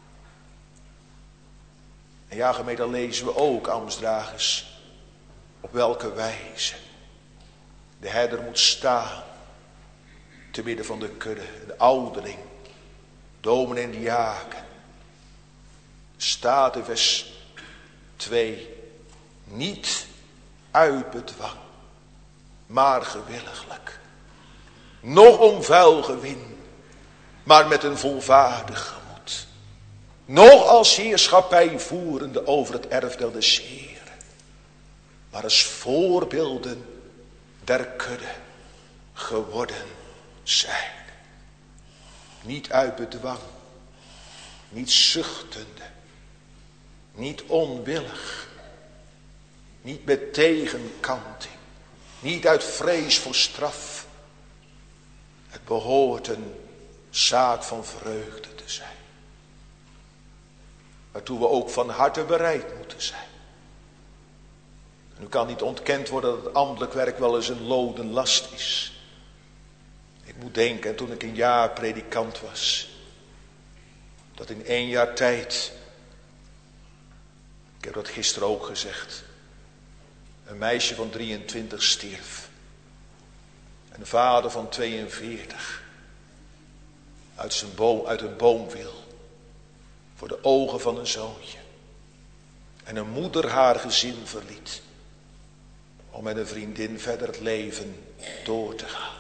S2: En ja, gemeente, dan lezen we ook, ambtsdragers, op welke wijze de herder moet staan te midden van de kudde, de ouderling, dominee en diaken. Staat in vers 2, niet uit bedwang, maar gewilliglijk. Nog om vuil gewin, maar met een volvaardig gemoed. Nog als heerschappij voerende over het erfdeel des Heeren, maar als voorbeelden der kudde geworden zijn. Niet uit bedwang, niet zuchtende, niet onwillig, niet met tegenkanting, niet uit vrees voor straf. Het behoort een zaak van vreugde te zijn. Waartoe we ook van harte bereid moeten zijn. Nu kan niet ontkend worden dat het ambtelijk werk wel eens een loden last is. Ik moet denken, toen ik een jaar predikant was, dat in 1 jaar tijd, ik heb dat gisteren ook gezegd, een meisje van 23 stierf. Een vader van 42 uit een boom viel. Voor de ogen van een zoontje. En een moeder haar gezin verliet. Om met een vriendin verder het leven door te gaan.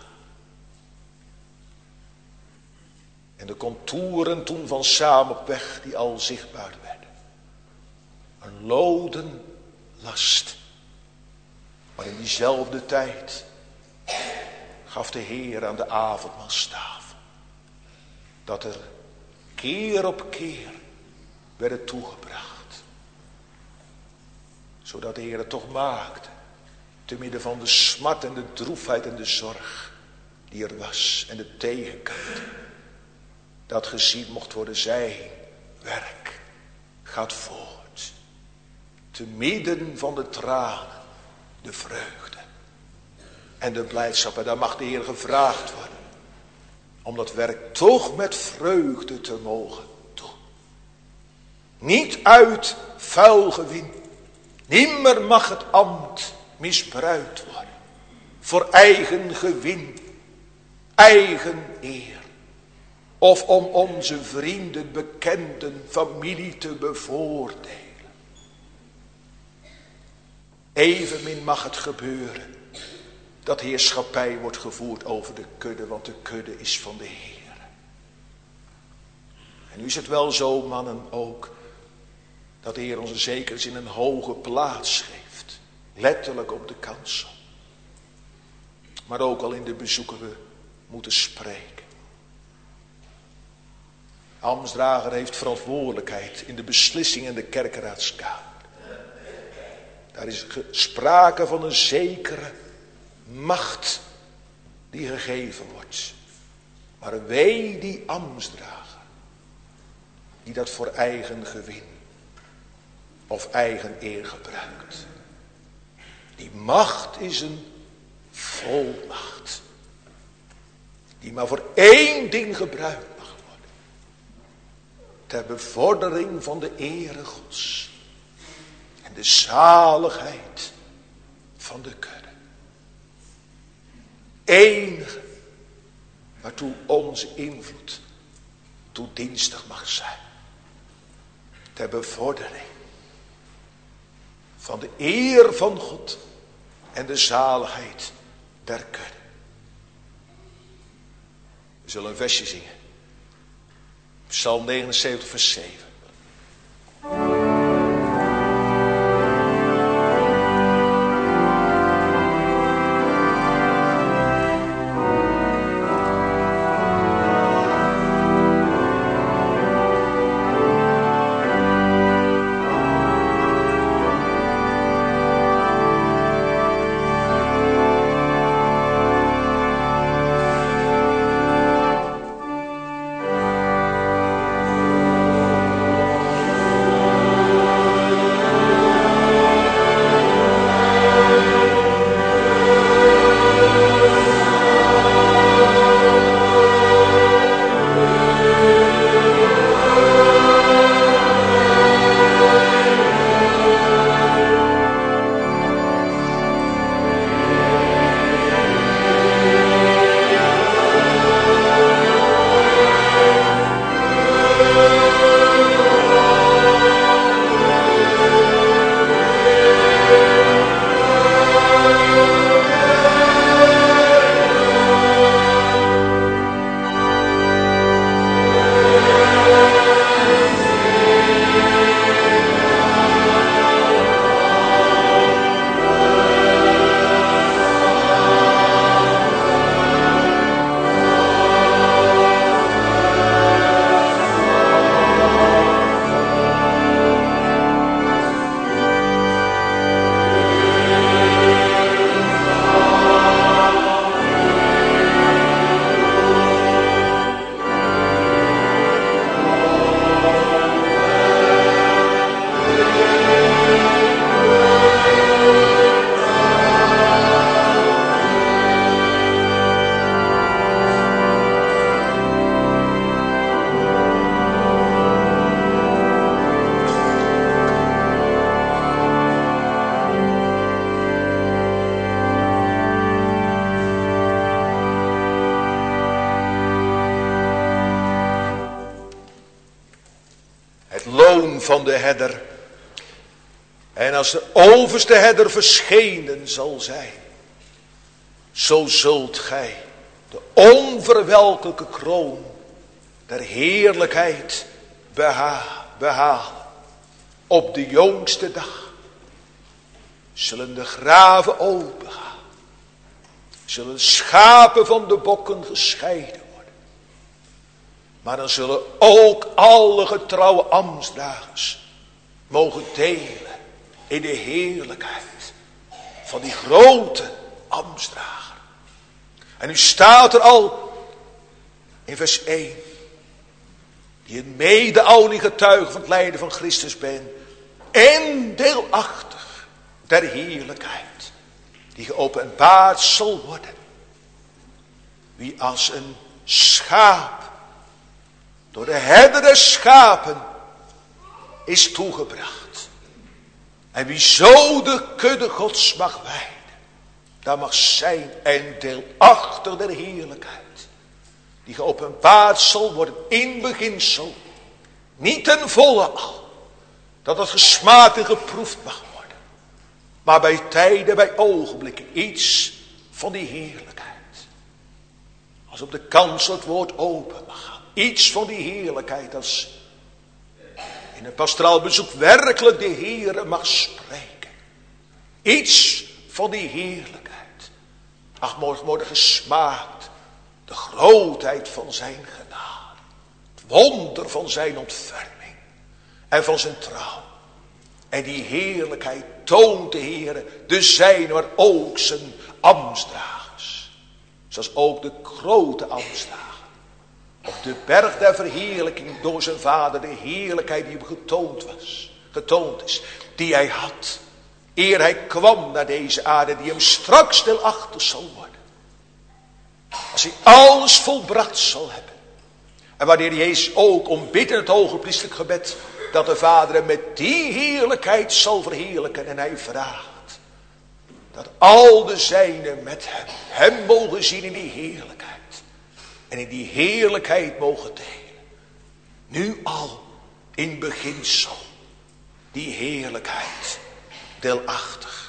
S2: En de contouren toen van samen op weg die al zichtbaar werden. Een loden last. Maar in diezelfde tijd gaf de Heer aan de avondmaalstafel dat er keer op keer werden toegebracht. Zodat de Heer het toch maakte, te midden van de smart en de droefheid en de zorg die er was en de tegenkant, dat gezien mocht worden, zijn werk gaat voort. Te midden van de tranen, de vreugde en de blijdschap. En daar mag de Heer gevraagd worden om dat werk toch met vreugde te mogen doen. Niet uit vuil gewin. Nimmer mag het ambt misbruikt worden. Voor eigen gewin, eigen eer. Of om onze vrienden, bekenden, familie te bevoordelen. Evenmin mag het gebeuren dat heerschappij wordt gevoerd over de kudde, want de kudde is van de Heer. En nu is het wel zo, mannen, ook, dat de Heer ons zeker in een hoge plaats geeft. Letterlijk op de kansel. Maar ook al in de bezoeken we moeten spreken. Ambtsdrager heeft verantwoordelijkheid in de beslissing in de kerkenraadskamer. Daar is sprake van een zekere macht die gegeven wordt. Maar wee die ambtsdrager die dat voor eigen gewin of eigen eer gebruikt. Die macht is een volmacht. Die maar voor één ding gebruikt mag worden. Ter bevordering van de ere Gods. En de zaligheid van de kudde. Enige waartoe onze invloed toe dienstig mag zijn. Ter bevordering van de eer van God en de zaligheid der kudde. We zullen een versje zingen. Psalm 79 vers 7. Van de herder. En als de overste herder verschenen zal zijn, zo zult gij de onverwelkelijke kroon der heerlijkheid behalen. Op de jongste dag zullen de graven opengaan, zullen schapen van de bokken gescheiden worden. Maar dan zullen ook alle getrouwe ambtsdragers mogen delen in de heerlijkheid van die grote ambtsdrager. En nu staat er al in vers 1. Die een mede-ouderling getuige van het lijden van Christus bent. En deelachtig der heerlijkheid die geopenbaard zal worden. Wie als een schaap door de herder der schapen is toegebracht. En wie zo de kudde Gods mag wijden, dan mag zijn en deelachtig der heerlijkheid, die geopenbaard zal worden in beginsel, niet ten volle al, dat het gesmaakt en geproefd mag worden, maar bij tijden, bij ogenblikken, iets van die heerlijkheid. Als op de kansel het woord open mag gaan, iets van die heerlijkheid, als in een pastoraal bezoek werkelijk de Heere mag spreken. Iets van die heerlijkheid. Ach, morgen worden gesmaakt de grootheid van zijn genade. Het wonder van zijn ontferming en van zijn trouw. En die heerlijkheid toont de Heere de zijne, maar ook zijn ambtsdragers. Zoals ook de grote ambtsdrager. Op de berg der verheerlijking door zijn vader, de heerlijkheid die hem getoond is, die hij had, eer hij kwam naar deze aarde, die hem straks stilachtig zal worden. Als hij alles volbracht zal hebben. En wanneer Jezus ook ombidt in het hoge priesterlijk gebed, dat de vader hem met die heerlijkheid zal verheerlijken. En hij vraagt dat al de zijnen met hem mogen zien in die heerlijkheid. En in die heerlijkheid mogen delen. Nu al in beginsel. Die heerlijkheid. Deelachtig.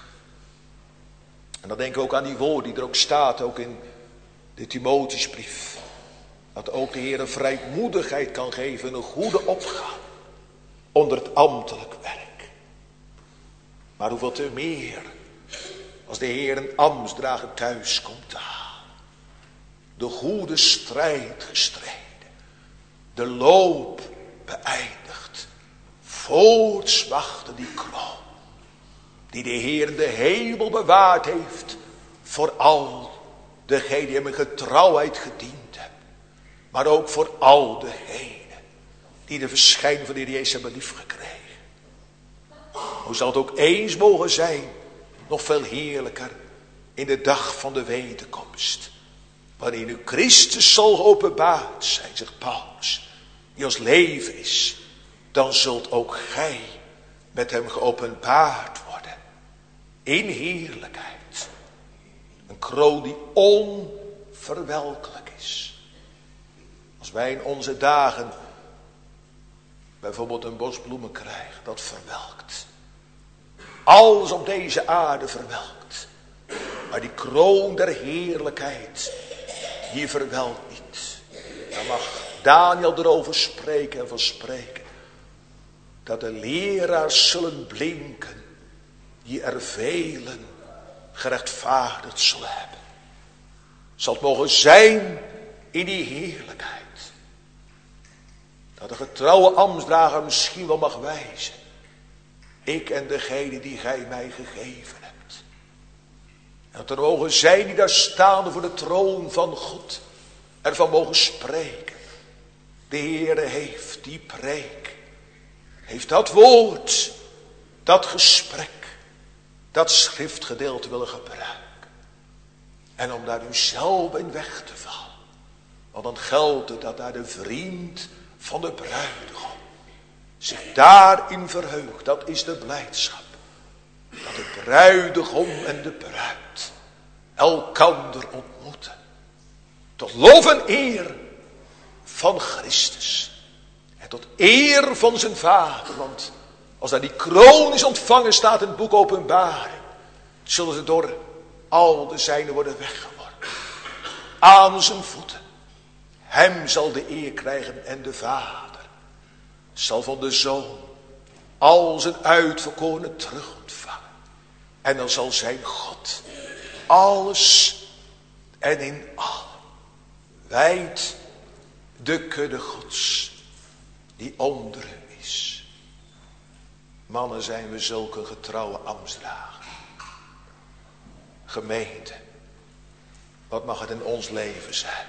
S2: En dan denk ik ook aan die woord die er ook staat. Ook in de Timotheusbrief. Dat ook de Heer een vrijmoedigheid kan geven. Een goede opgaan. Onder het ambtelijk werk. Maar hoeveel te meer. Als de Heer een ambtsdrager thuis komt te halen. De goede strijd gestreden. De loop beëindigd. Voorts wachten die kroon. Die de Heer in de hemel bewaard heeft. Voor al degenen die hem in getrouwheid gediend hebben. Maar ook voor al degenen die de verschijning van de Heer Jezus hebben liefgekregen. Hoe zal het ook eens mogen zijn. Nog veel heerlijker. In de dag van de wederkomst. Wanneer nu Christus zal geopenbaard zijn, zegt Paulus, die ons leven is, dan zult ook gij met hem geopenbaard worden. In heerlijkheid. Een kroon die onverwelkelijk is. Als wij in onze dagen bijvoorbeeld een bos bloemen krijgen, dat verwelkt. Alles op deze aarde verwelkt. Maar die kroon der heerlijkheid, die verwelkt niet. Daar mag Daniel erover spreken en van spreken. Dat de leraars zullen blinken, die er velen gerechtvaardigd zullen hebben. Zal het mogen zijn in die heerlijkheid. Dat de getrouwe ambtsdrager misschien wel mag wijzen. Ik en degene die gij mij gegeven hebt. En dat er mogen zijn die daar staan voor de troon van God. Ervan mogen spreken. De Heere heeft die preek. Heeft dat woord. Dat gesprek. Dat schriftgedeelte willen gebruiken. En om daar u zelf in weg te vallen. Want dan geldt het dat daar de vriend van de bruidegom zich daarin verheugt. Dat is de blijdschap. Dat de bruidegom en de bruid elkander ontmoeten. Tot lof en eer van Christus. En tot eer van zijn vader. Want als daar die kroon is ontvangen staat in het boek Openbaring. Zullen ze door al de zijnen worden weggeworpen. Aan zijn voeten. Hem zal de eer krijgen en de vader zal van de zoon al zijn uitverkorenen terug ontvangen. En dan zal zijn God alles en in allen wijdt de kudde Gods die onder hem is. Mannen, zijn we zulke getrouwe ambtsdrager. Gemeente, wat mag het in ons leven zijn?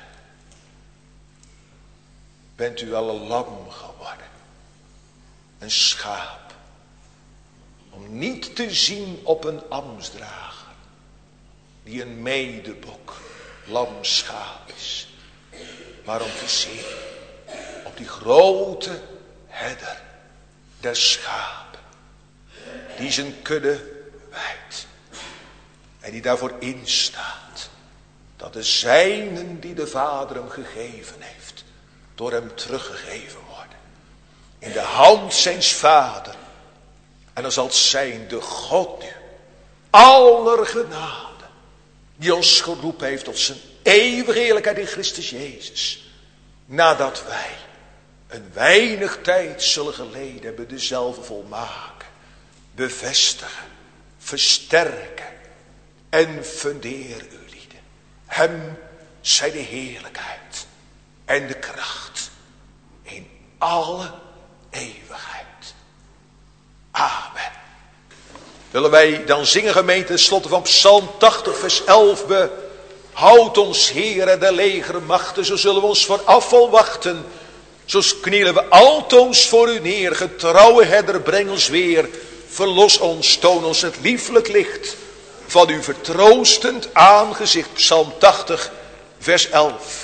S2: Bent u al een lam geworden? Een schaap. Om niet te zien op een ambtsdrager. Die een medebok, lamschaap is. Maar om te zien op die grote herder. der schapen, die zijn kudde wijdt en die daarvoor instaat dat de zijnen die de Vader hem gegeven heeft, door hem teruggegeven worden. In de hand zijns Vader. En dan zal het zijn de God nu, aller genade, die ons geroepen heeft tot zijn eeuwige heerlijkheid in Christus Jezus. Nadat wij een weinig tijd zullen geleden hebben, dezelfde volmaken, bevestigen, versterken en funderen u lieden. Hem zij de heerlijkheid en de kracht in alle eeuwigheid. Amen. Willen wij dan zingen, gemeente, tenslotte van Psalm 80 vers 11. Houd ons, Heere, de legermachten, zo zullen we ons voor afval wachten. Zo knielen we altoos voor u neer, getrouwe herder, breng ons weer. Verlos ons, toon ons het lieflijk licht van uw vertroostend aangezicht. Psalm 80 vers 11.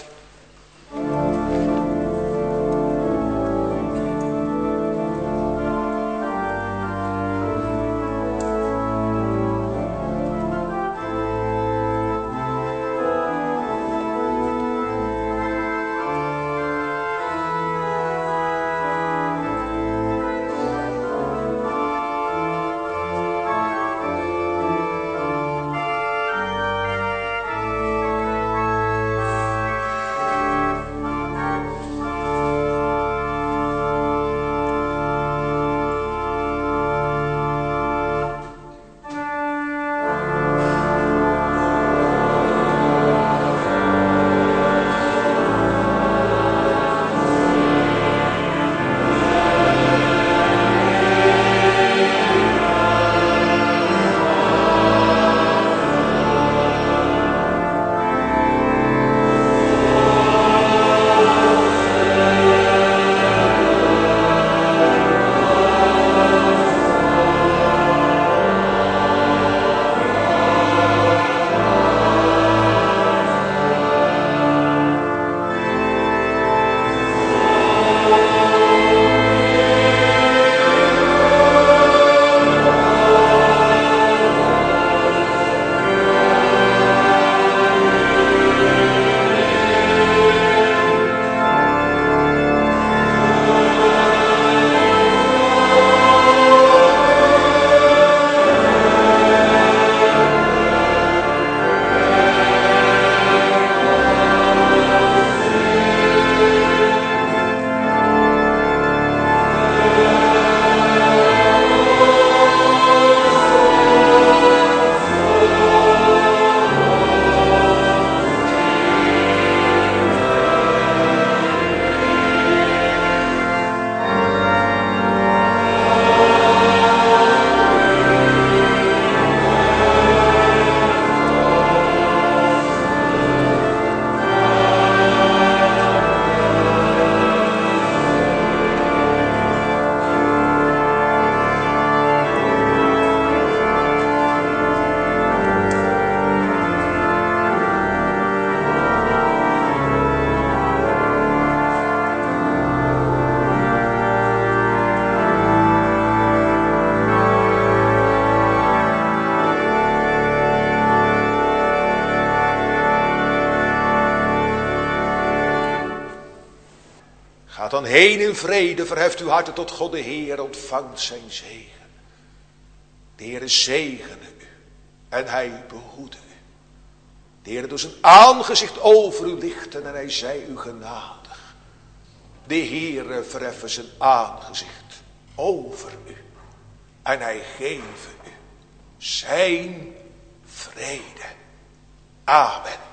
S2: Dan heen in vrede, verheft uw harten tot God de Heer, ontvangt zijn zegen. De Heere zegene u en hij behoede u. De Heere doet zijn aangezicht over u lichten en hij zij u genadig. De Heere verheffen zijn aangezicht over u en hij geven u zijn vrede. Amen.